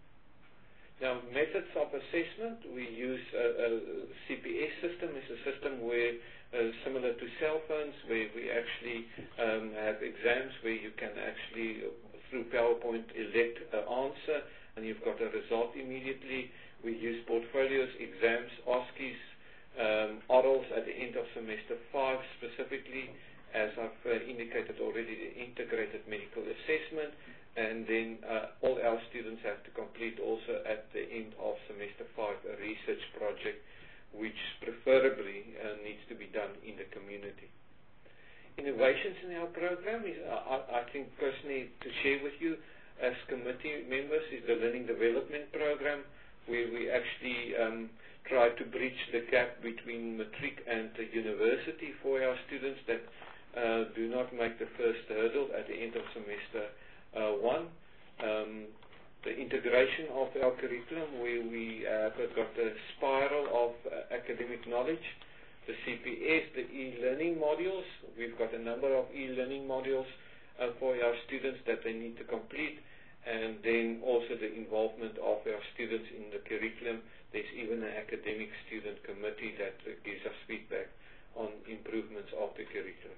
Now, methods of assessment, we use a CPS system. It's a system where, similar to cell phones, where we actually have exams where you can actually, through PowerPoint, elect an answer, and you've got a result immediately. We use portfolios, exams, OSCEs, orals at the end of semester 5 specifically, as I've indicated already, the integrated medical assessment, and then all our students have to complete also at the end of semester 5 a research project, which preferably needs to be done in the community. Innovations in our program is, I think personally, to share with you as committee members, is the Learning Development Program, where we actually try to bridge the gap between matric and the university for our students that do not make the first hurdle at the end of semester 1. The integration of our curriculum, where we have got a spiral of academic knowledge, the CPS, the e-learning modules. We've got a number of e-learning modules for our students that they need to complete, and then also the involvement of our students in the curriculum. There's even an academic student committee that gives us feedback on improvements of the curriculum.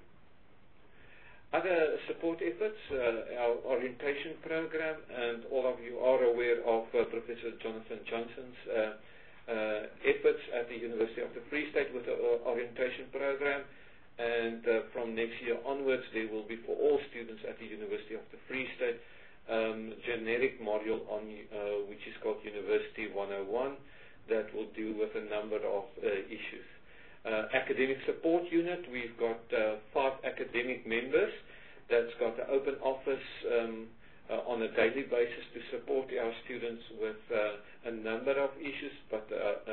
Other support efforts, our orientation program, and all of you are aware of Professor Jonathan Johnson's efforts at the University of the Free State with the orientation program, and from next year onwards there will be for all students at the University of the Free State generic module on which is called University 101 that will deal with a number of issues. Academic support unit, we've got 5 academic members that's got an open office on a daily basis to support our students with a number of issues, but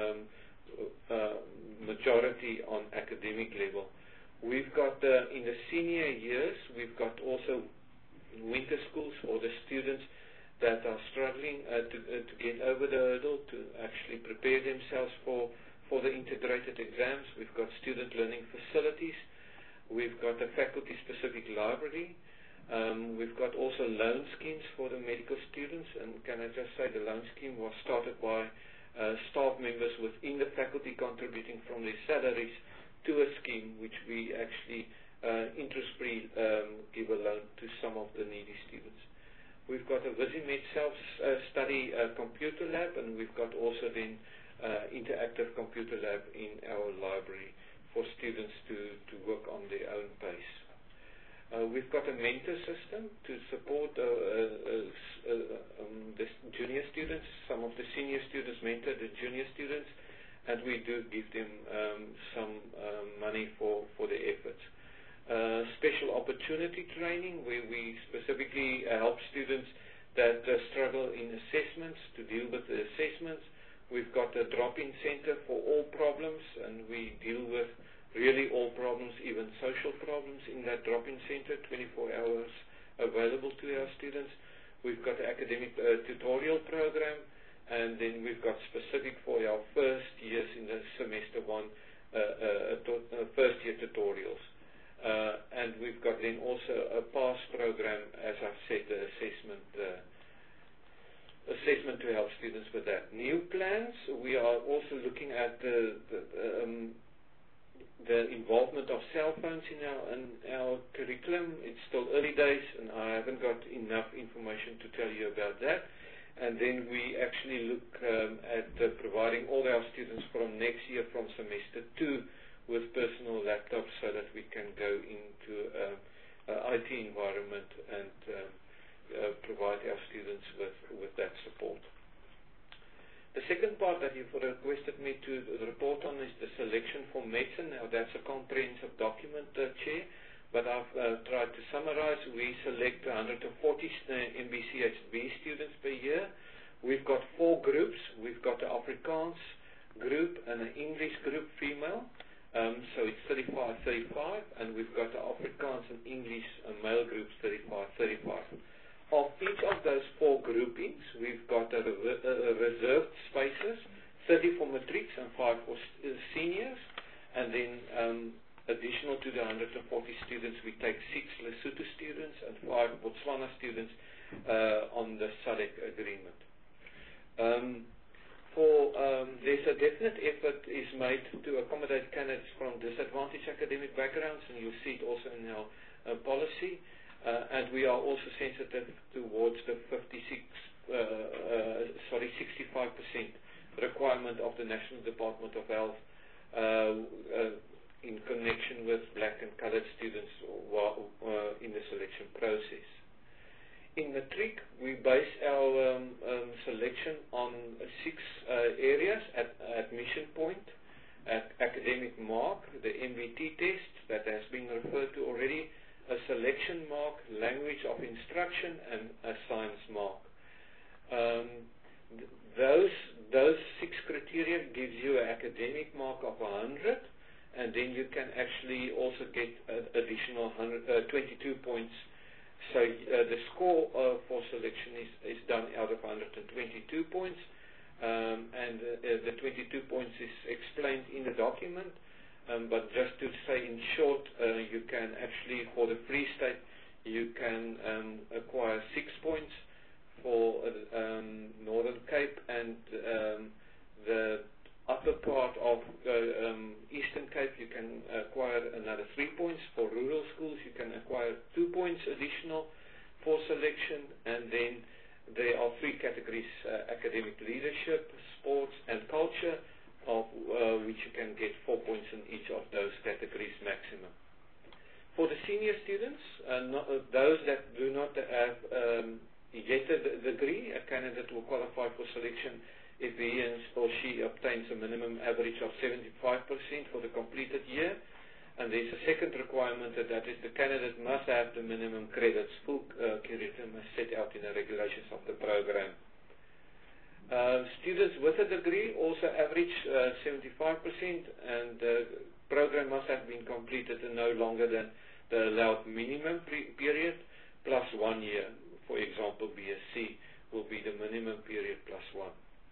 majority on academic level. We've got, in the senior years, we've got also winter schools for the students that are struggling to get over the hurdle, to actually prepare themselves for the integrated exams. We've got student learning facilities. We've got a faculty-specific library. We've got also loan schemes for the medical students. And can I just say the loan scheme was started by staff members within the faculty contributing from their salaries to a scheme which we actually interest-free give a loan to some of the needy students. We've got a Visimed self-study computer lab, and we've got also then interactive computer lab in our library for students to work on their own pace. We've got a mentor system to support the junior students. Some of the senior students mentor the junior students, and we do give them some money for their efforts. Special opportunity training, where we specifically help students that struggle in assessments to deal with the assessments. We've got a drop-in center for all problems, and we deal with really all problems, even social problems in that drop-in center, 24 hours available to our students. We've got an academic tutorial program, and then we've got specific for our first years in the semester one, first year tutorials. And we've got then also a PASS program, as I've said, the assessment to help students with that. New plans, we are also looking at the involvement of cell phones in our curriculum. It's still early days, and I haven't got enough information to tell you about that. And then we actually look at providing all our students from next year, from semester 2, with personal laptops so that we can go into an IT environment and provide our students with that support. The second part that you've requested me to report on is the selection for medicine. Now, that's a comprehensive document, Chair, but I've tried to summarize. We select 140 MBCHB students per year. We've got 4 groups. We've got an Afrikaans group and an English group female. So it's 35-35, and we've got the Afrikaans and English male groups 35-35. Of each of those 4 groupings, we've got reserved spaces, 30 for matrics and 5 for seniors, and then additional to the 140 students, we take 6 Lesotho students and 5 Botswana students on the SADC agreement. There's a definite effort is made to accommodate candidates from disadvantaged academic backgrounds, and you'll see it also in our policy. And we are also sensitive towards the 65% requirement of the National Department of Health in connection with black and colored students in the selection process. In matric, we base our selection on 6 areas: admission point, academic mark, the MBT test that has been referred to already, a selection mark, language of instruction, and a science mark. Those 6 criteria gives you an academic mark of 100, and then you can actually also get additional 22 points. So the score for selection is done out of 122 points, and the 22 points is explained in the document. But just to say in short, you can actually, for the Free State, you can acquire 6 points. For Northern Cape and the upper part of Eastern Cape, you can acquire another 3 points. For rural schools, you can acquire 2 points additional for selection. And then there are 3 categories: academic leadership, sports, and culture, of which you can get 4 points in each of those categories maximum. For the senior students, those that do not have yet a degree, a candidate will qualify for selection if he or she obtains a minimum average of 75% for the completed year. And there's a second requirement, that is the candidate must have the minimum credits, full curriculum as set out in the regulations of the program. Students with a degree also average 75%, and the program must have been completed in no longer than the allowed minimum period plus 1 year. For example, BSc will be the minimum period plus 1.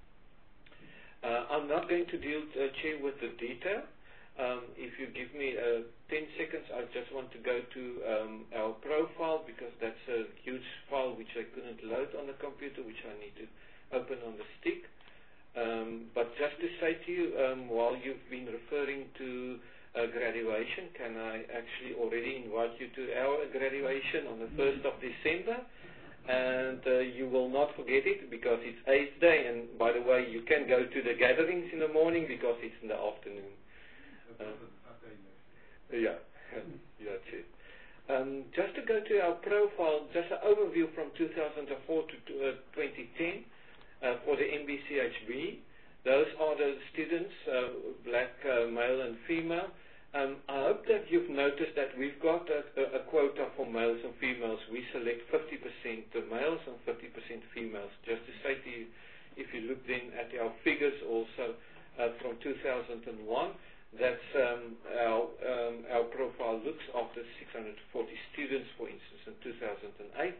I'm not going to deal, Chair, with the detail. If you give me 10 seconds, I just want to go to our profile, because that's a huge file which I couldn't load on the computer, which I need to open on the stick. But just to say to you, while you've been referring to graduation, can I actually already invite you to our graduation on the 1st of December? And you will not forget it, because it's 8th day, and by the way, you can go to the gatherings in the morning because it's in the afternoon. Yeah, Chair. Just to go to our profile, just an overview from 2004 to 2010 for the MBCHB. Those are the students, black, male and female. I hope that you've noticed that we've got a quota for males and females. We select 50% males and 50% females. Just to say to you, if you look then at our figures also from 2001, that's our profile looks after 640 students, for instance, in 2008.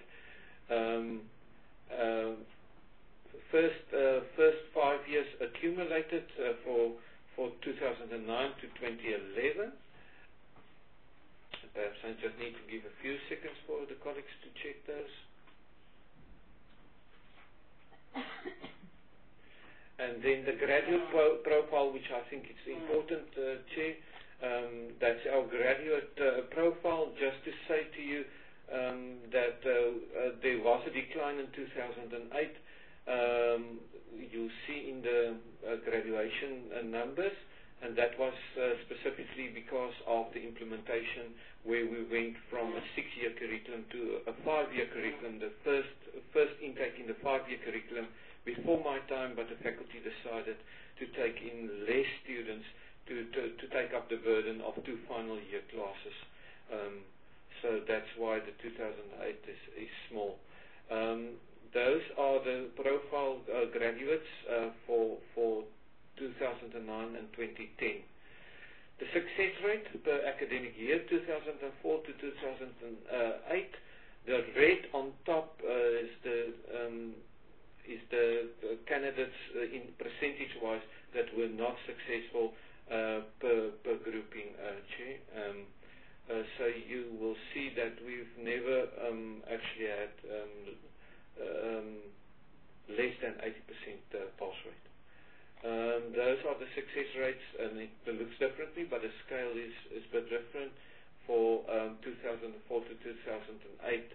First 5 years accumulated for 2009 to 2011. Perhaps I just need to give a few seconds for the colleagues to check those. And then the graduate profile, which I think is important, Chair, that's our graduate profile. Just to say to you that there was a decline in 2008. You'll see in the graduation numbers, and that was specifically because of the implementation where we went from a 6-year curriculum to a 5-year curriculum. The first intake in the 5-year curriculum before my time, but the faculty decided to take in less students to take up the burden of 2 final year classes. So that's why the 2008 is small. Those are the profile graduates for 2009 and 2010. The success rate per academic year, 2004 to 2008, the red on top is the candidates in percentage-wise that were not successful per grouping, Chair. So you will see that we've never actually had less than 80% pass rate. Those are the success rates, and it looks differently, but the scale is a bit different for 2004 to 2008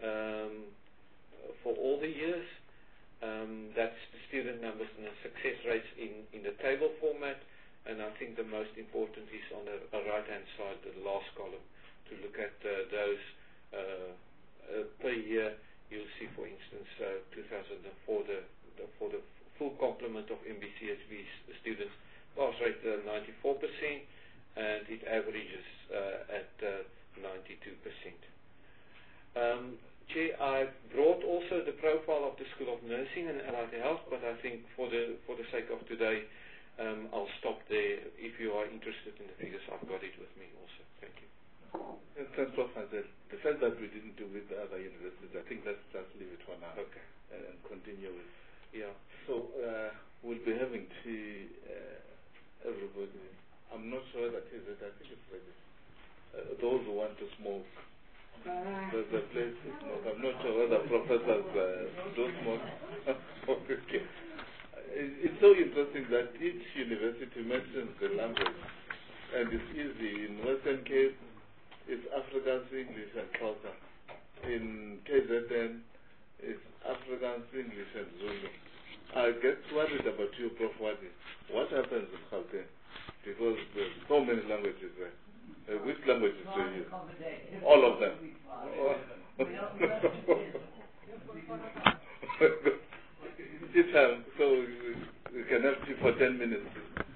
for all the years. That's the student numbers and the success rates in the table format, and I think the most important is on the right-hand side, the last column, to look at those per year. You'll see, for instance, 2004, for the full complement of MBCSB students, pass rate 94%, and it averages at 92%. Chair, I brought also the profile of the School of Nursing and Allied Health, but I think for the sake of today, I'll stop there. If you are interested in the figures, I've got it with me also. Thank you. Thanks, Prof. The fact that we didn't do with the other universities, I think let's just leave it for now. Okay. And continue with. Yeah. So we'll be having tea, everybody. I'm not sure that is it. I think it's ready. Those who want to smoke, there's a place to smoke. I'm not sure whether professors do smoke. Okay. It's so interesting that each university mentions the language, and it's easy. In Western Cape, it's Afrikaans, English, and Xhosa. In KZN, it's Afrikaans, English, and Zulu. I get worried about you, Prof. Wadi. What happens in Gauteng? Because there's so many languages there. Which languages do you use? All of them. So we can have tea for 10 minutes.